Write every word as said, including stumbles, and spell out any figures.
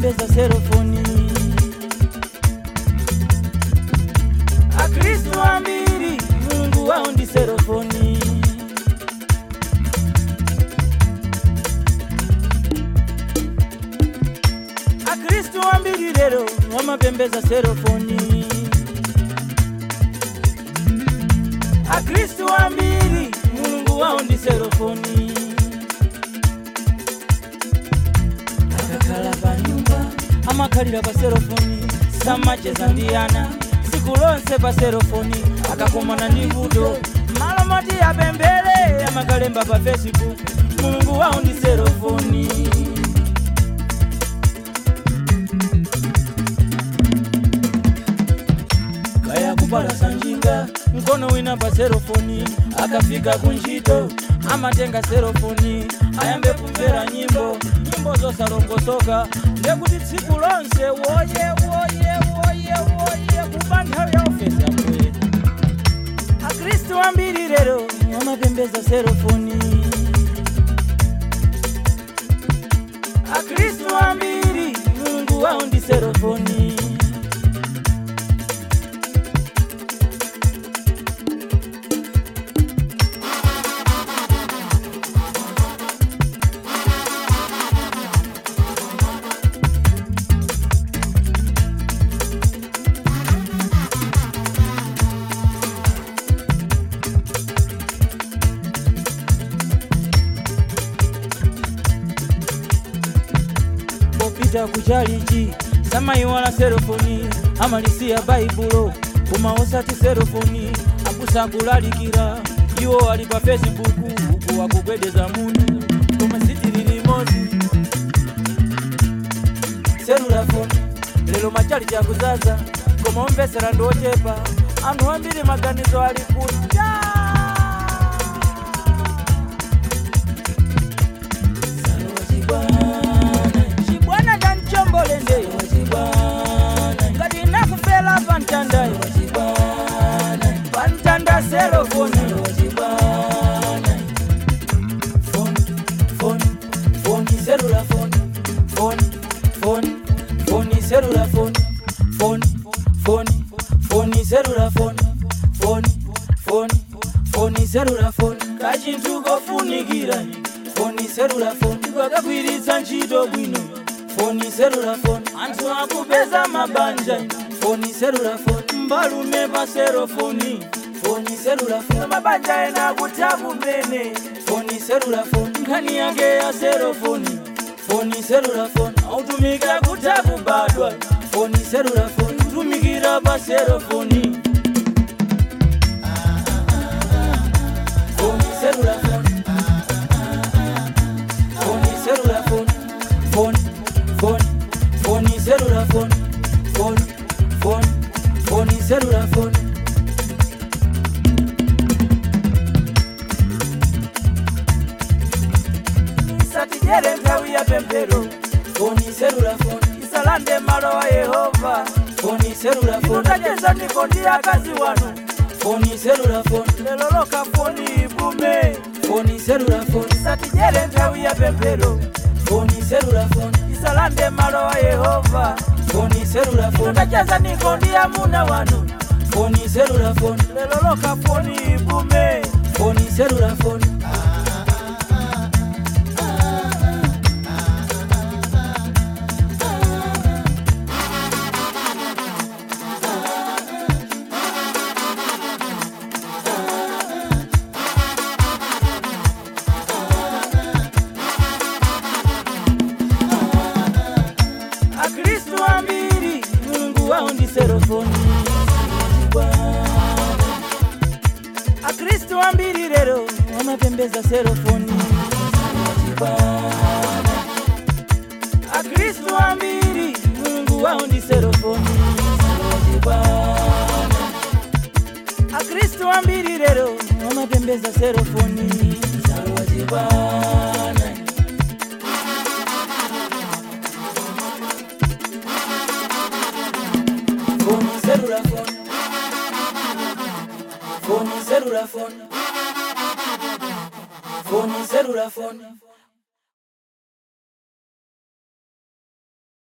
amapembeza serofoni. Akristo ambiri Mungu wao ndi serofoni. Akristo ambiri lero amapembeza serofoni. Akristo ambiri Mungu wao ndi serofoni. Akakala pa nyumba amakalira pa serofoni. Samacheza ndiyana siku lonse pa serofoni. Akakumana ndi vuto malo moti apembele amakalemba pa Facebook. Mungu wao ndi serofoni. Kaya kupala sanjinga mkono wina pa serofoni. Akafika kunjito amatenga serofoni. Ayambe kumvera nyimbo nyimbo zosalongosoka. Ndekuti tsiku lonse woye woye woye woye kubanthawi ya ofesi yamwe. Akristo ambiri lero amapembeza serofoni. Akristo ambiri Mungu wao ndi serofoni. Popita kuchalichi sama iwala serofoni. Amalisia Baibulo kumaosa ti serofoni. Akusakulalikira iwo ali pa Facebook uku wakugwedeza munu kumasitiri limozi serulafoni. Lelo machali chakuzaza koma omvesera ndochepa. Anu ambiri maganizo ali kuta Pantanda Pantanda serofoni. Phone phone phone cellular phone phone phone phone cellular phone phone phone phone cellular phone phone phone phone cellular phone. Kachintu kofunikira phone cellular phone. Kwakagwiritsa ntchito bwino phone cellular phone. Anthu akupeza mabanja phone cellular phone. Mbalume pa serofoni phone cellular phone. Mabanja ena kutabu mene phone cellular phone. Nkani yake ya serofoni phone cellular phone. Autumika kutabu badwa phone cellular phone. Tumikira pa serofoni phone cellular phone. Phone cellular phone phone phone phone cellular phone phone phone phone cellular phone. Satijere ntawi ya pempero phone cellular phone. Isalande malo wa Yehova phone cellular phone. Inutajeza nikondi ya kazi wanu phone cellular phone. Lelo loka phone ipume phone cellular phone. Satijere ntawi ya pempero phone cellular phone. Isalande malo wa Yehova phone cellular phone. Inutajeza nikondi ya muna wanu phone cellular phone. Lelo loka phone ipume phone cellular phone. Akristo ambiri Mungu wao ndi serofoni. Akristo ambiri lero amapembeza serofoni. Akristo ambiri Mungu wao ndi serofoni. Akristo ambiri lero amapembeza serofoni. Phone cellular phone. Phone cellular phone. Phone cellular phone.